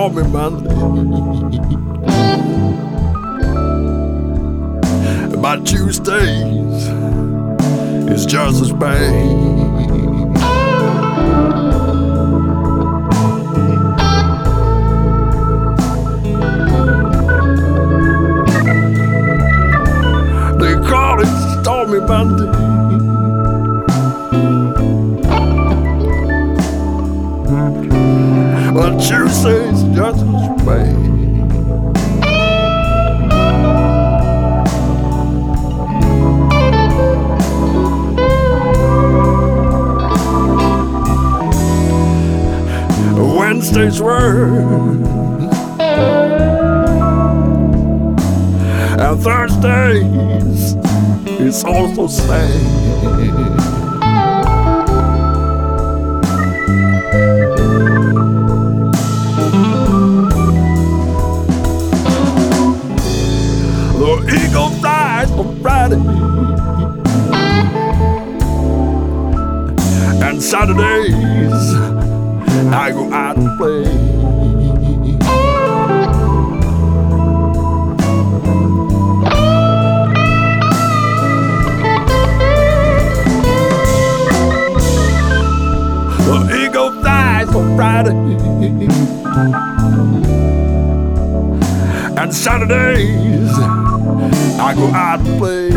stormy Monday. By Tuesdays, it's just as bad. They call it stormy Monday. But Tuesdays just as bad. Wednesday's worse, and Thursdays it's also sad. The eagle flies on Friday, and Saturdays I go out and play. The eagle flies on Friday, and Saturdays I go out and play.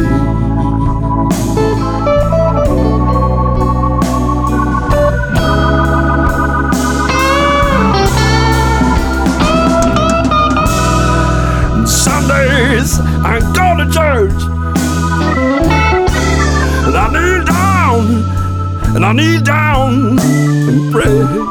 Sundays I go to church, and I kneel down and pray.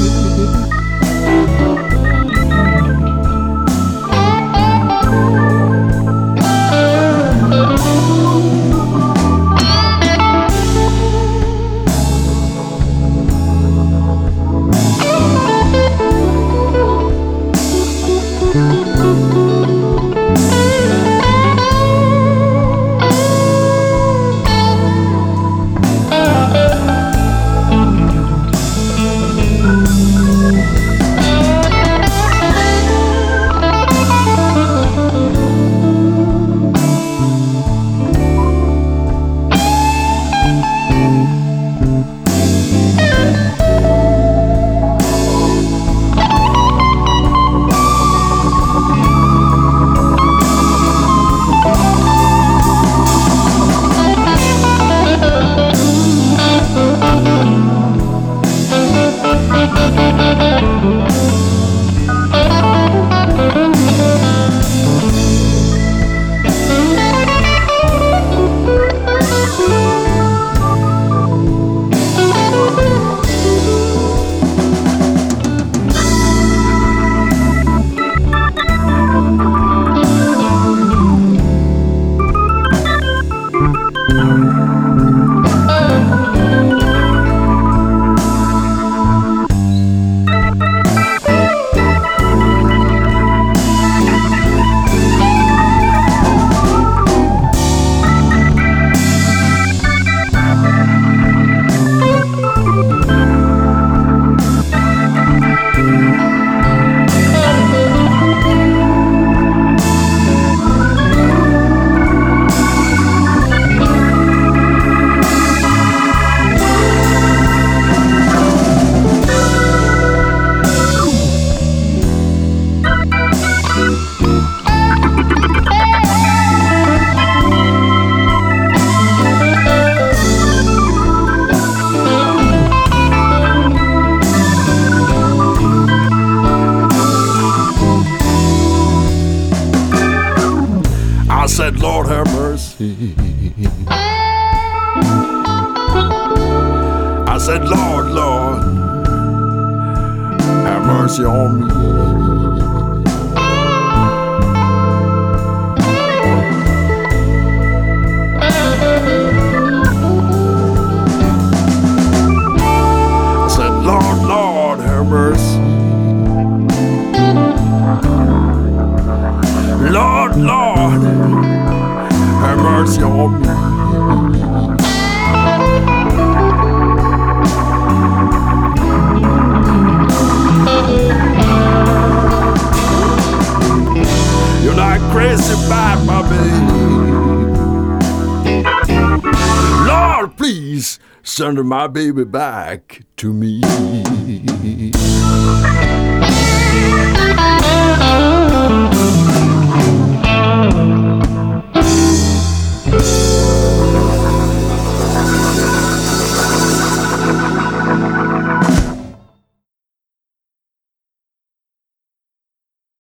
I said, Lord, have mercy. I said, Lord, Lord, have mercy on me. I said, Lord, Lord, have mercy. Lord, Lord, have mercy on me. I'm crazy about my baby. Lord, please send my baby back to me.